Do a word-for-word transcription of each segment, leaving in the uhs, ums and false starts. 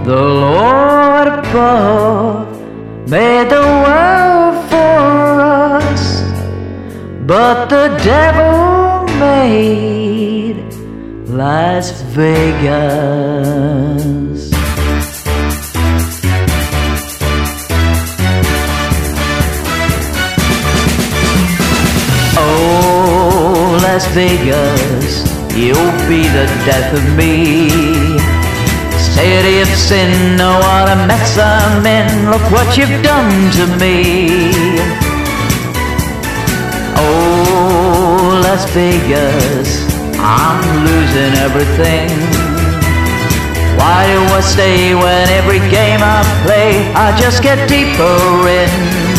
The Lord above made the world for us, but the devil made Las Vegas. Oh, Las Vegas, you'll be the death of me. City of sin, oh what a mess I'm in. Look what you've done to me. Oh, Las Vegas, I'm losing everything. Why do I stay when every game I play I just get deeper in?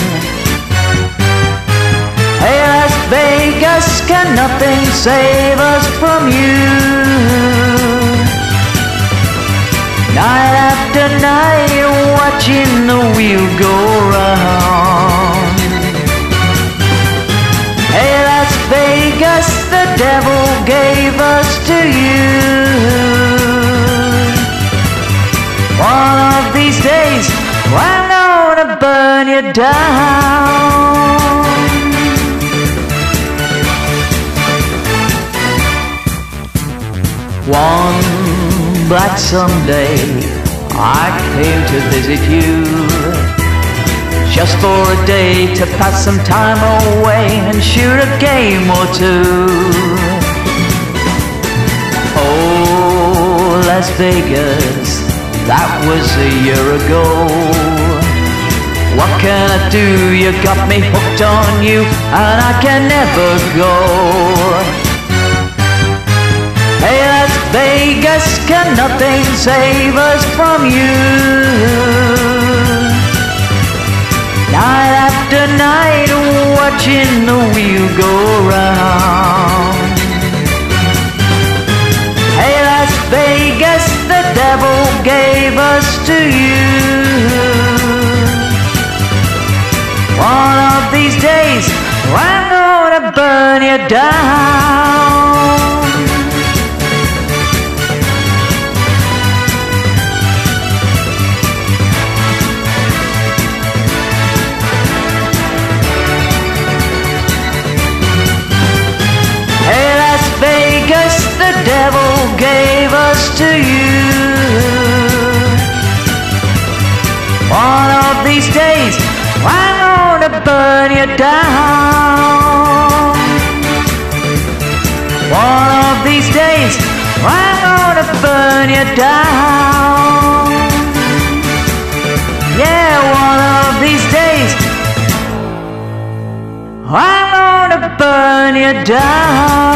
Hey Las Vegas, can nothing save us from you? Night after night, watching the wheel go round. Hey Las Vegas, the devil gave us to you. One of these days, I'm gonna burn you down. One black Sunday, I came to visit you, just for a day to pass some time away and shoot a game or two. Oh, Las Vegas, that was a year ago. What can I do? You got me hooked on you, and I can never go. Hey Las Vegas, can nothing save us from you? Night after night, watching the wheel go round. Hey Las Vegas, the devil gave us to you. One of these days, I'm gonna burn you down. The devil gave us to you. One of these days, I'm gonna burn you down. One of these days, I'm gonna burn you down. Yeah, one of these days, I'm gonna burn you down.